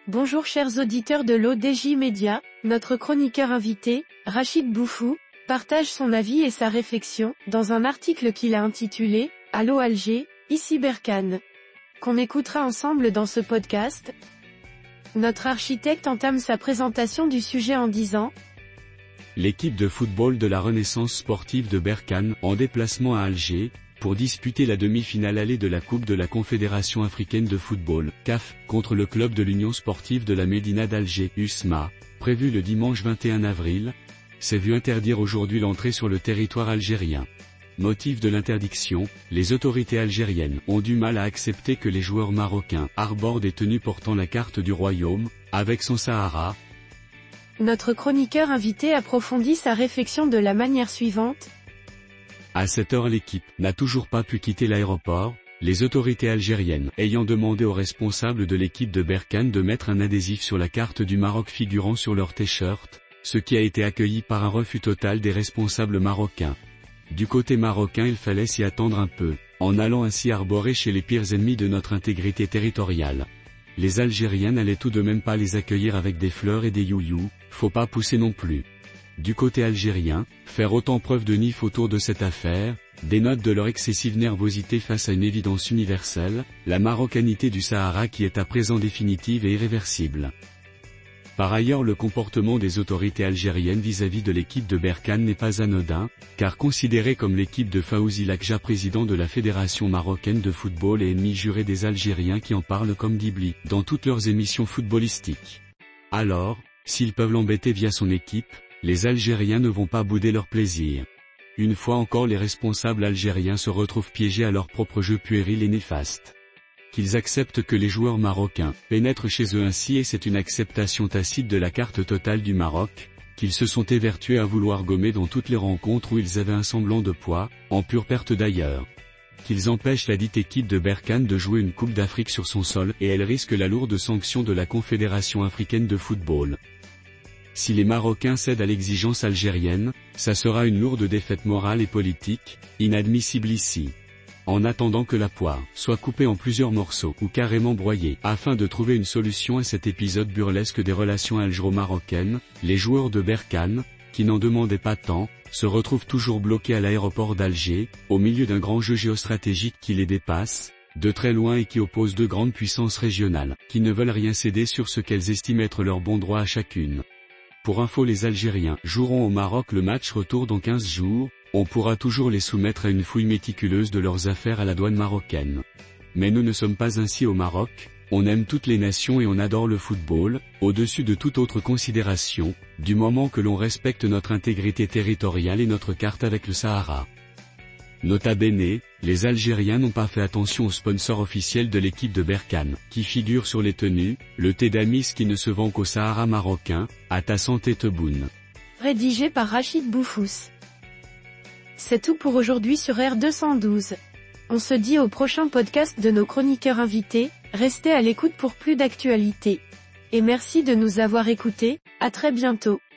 Bonjour chers auditeurs de l'ODJ Média, notre chroniqueur invité, Rachid Boufou, partage son avis et sa réflexion, dans un article qu'il a intitulé « Allô Alger, ici Berkane », qu'on écoutera ensemble dans ce podcast. Notre architecte entame sa présentation du sujet en disant « L'équipe de football de la Renaissance sportive de Berkane, en déplacement à Alger, pour disputer la demi-finale allée de la Coupe de la Confédération africaine de football, CAF, contre le club de l'Union sportive de la Médina d'Alger, USMA, prévu le dimanche 21 avril, s'est vu interdire aujourd'hui l'entrée sur le territoire algérien. Motif de l'interdiction, les autorités algériennes ont du mal à accepter que les joueurs marocains arborent des tenues portant la carte du royaume, avec son Sahara. Notre chroniqueur invité approfondit sa réflexion de la manière suivante. À cette heure l'équipe n'a toujours pas pu quitter l'aéroport, les autorités algériennes ayant demandé aux responsables de l'équipe de Berkane de mettre un adhésif sur la carte du Maroc figurant sur leur t-shirt, ce qui a été accueilli par un refus total des responsables marocains. Du côté marocain il fallait s'y attendre un peu, en allant ainsi arborer chez les pires ennemis de notre intégrité territoriale. Les Algériens n'allaient tout de même pas les accueillir avec des fleurs et des you-you, faut pas pousser non plus. Du côté algérien, faire autant preuve de nif autour de cette affaire, dénote de leur excessive nervosité face à une évidence universelle, la marocanité du Sahara qui est à présent définitive et irréversible. Par ailleurs le comportement des autorités algériennes vis-à-vis de l'équipe de Berkane n'est pas anodin, car considérée comme l'équipe de Fawzi Lakja, président de la Fédération marocaine de football et ennemi juré des Algériens qui en parlent comme d'Ibli, dans toutes leurs émissions footballistiques. Alors, s'ils peuvent l'embêter via son équipe, les Algériens ne vont pas bouder leur plaisir. Une fois encore les responsables algériens se retrouvent piégés à leur propre jeu puéril et néfaste. Qu'ils acceptent que les joueurs marocains pénètrent chez eux ainsi, et c'est une acceptation tacite de la carte totale du Maroc, qu'ils se sont évertués à vouloir gommer dans toutes les rencontres où ils avaient un semblant de poids, en pure perte d'ailleurs. Qu'ils empêchent la dite équipe de Berkane de jouer une Coupe d'Afrique sur son sol, et elle risque la lourde sanction de la Confédération africaine de football. Si les Marocains cèdent à l'exigence algérienne, ça sera une lourde défaite morale et politique, inadmissible ici. En attendant que la poire soit coupée en plusieurs morceaux ou carrément broyée, afin de trouver une solution à cet épisode burlesque des relations algéro-marocaines, les joueurs de Berkane, qui n'en demandaient pas tant, se retrouvent toujours bloqués à l'aéroport d'Alger, au milieu d'un grand jeu géostratégique qui les dépasse, de très loin, et qui oppose deux grandes puissances régionales, qui ne veulent rien céder sur ce qu'elles estiment être leur bon droit à chacune. Pour info, les Algériens joueront au Maroc le match retour dans 15 jours, on pourra toujours les soumettre à une fouille méticuleuse de leurs affaires à la douane marocaine. Mais nous ne sommes pas ainsi au Maroc, on aime toutes les nations et on adore le football, au-dessus de toute autre considération, du moment que l'on respecte notre intégrité territoriale et notre carte avec le Sahara. Nota bene, les Algériens n'ont pas fait attention au sponsor officiel de l'équipe de Berkane, qui figure sur les tenues, le thé d'amis qui ne se vend qu'au Sahara marocain, à ta santé Tebboune. Rédigé par Rachid Boufous. C'est tout pour aujourd'hui sur R212. On se dit au prochain podcast de nos chroniqueurs invités, restez à l'écoute pour plus d'actualités. Et merci de nous avoir écoutés, à très bientôt.